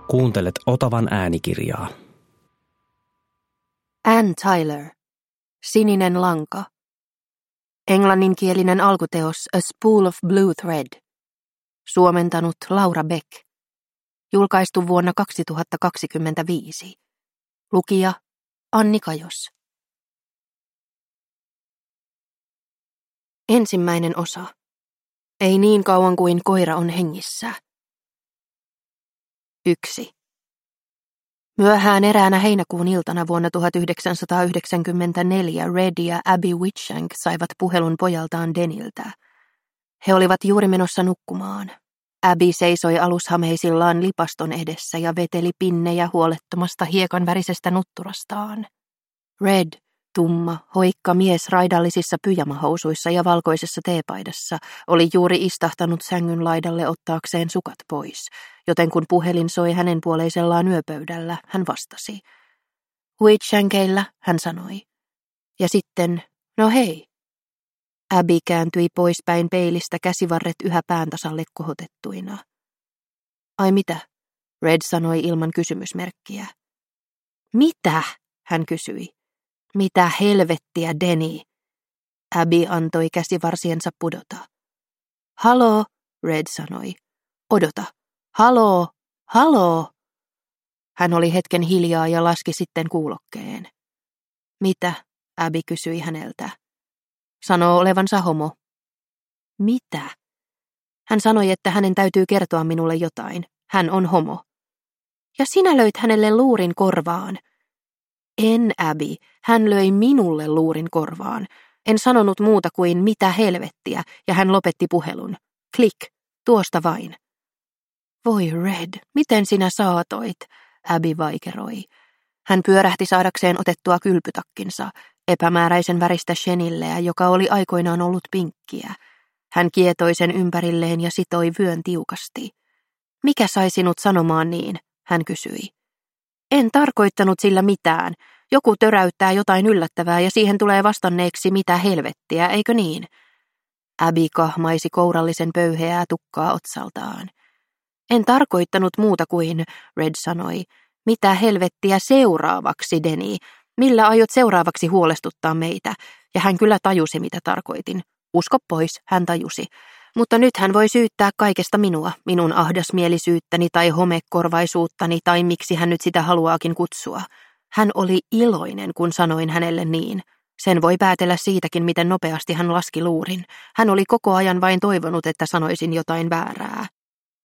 Kuuntelet Otavan äänikirjaa. Ann Tyler. Sininen lanka. Englanninkielinen alkuteos A Spool of Blue Thread. Suomentanut Laura Beck. Julkaistu vuonna 2025. Lukija Anni Kajos. Ensimmäinen osa. Ei niin kauan kuin koira on hengissä. 1. Myöhään eräänä heinäkuun iltana vuonna 1994 Red ja Abby Whitshank saivat puhelun pojaltaan Deniltä. He olivat juuri menossa nukkumaan. Abby seisoi alushameisillaan lipaston edessä ja veteli pinnejä huolettomasta hiekan värisestä nutturastaan. Red, tumma, hoikka mies raidallisissa pyjamahousuissa ja valkoisessa teepaidassa, oli juuri istahtanut sängyn laidalle ottaakseen sukat pois, joten kun puhelin soi hänen puoleisellaan yöpöydällä, hän vastasi. Whitshankeillä, hän sanoi. Ja sitten, no hei. Abby kääntyi poispäin peilistä, käsivarret yhä pään tasalle kohotettuina. Ai mitä? Red sanoi ilman kysymysmerkkiä. Mitä? Hän kysyi. Mitä helvettiä, Denny? Abby antoi käsivarsiensa pudota. Haloo, Red sanoi. Odota. Haloo, haloo. Hän oli hetken hiljaa ja laski sitten kuulokkeen. Mitä? Abby kysyi häneltä. Sanoo olevansa homo. Mitä? Hän sanoi, että hänen täytyy kertoa minulle jotain. Hän on homo. Ja sinä löit hänelle luurin korvaan. En, Abby. Hän löi minulle luurin korvaan. En sanonut muuta kuin mitä helvettiä, ja hän lopetti puhelun. Klik, tuosta vain. Voi Red, miten sinä saatoit? Abby vaikeroi. Hän pyörähti saadakseen otettua kylpytakkinsa, epämääräisen väristä chenilleä, joka oli aikoinaan ollut pinkkiä. Hän kietoi sen ympärilleen ja sitoi vyön tiukasti. Mikä sai sinut sanomaan niin? Hän kysyi. En tarkoittanut sillä mitään. Joku töräyttää jotain yllättävää ja siihen tulee vastanneeksi mitä helvettiä, eikö niin? Abby kahmaisi kourallisen pöyheää tukkaa otsaltaan. En tarkoittanut muuta kuin, Red sanoi, mitä helvettiä seuraavaksi, Denny? Millä aiot seuraavaksi huolestuttaa meitä? Ja hän kyllä tajusi, mitä tarkoitin. Usko pois, hän tajusi. Mutta nyt hän voi syyttää kaikesta minua, minun ahdasmielisyyttäni tai homekorvaisuuttani tai miksi hän nyt sitä haluaakin kutsua. Hän oli iloinen, kun sanoin hänelle niin. Sen voi päätellä siitäkin, miten nopeasti hän laski luurin. Hän oli koko ajan vain toivonut, että sanoisin jotain väärää.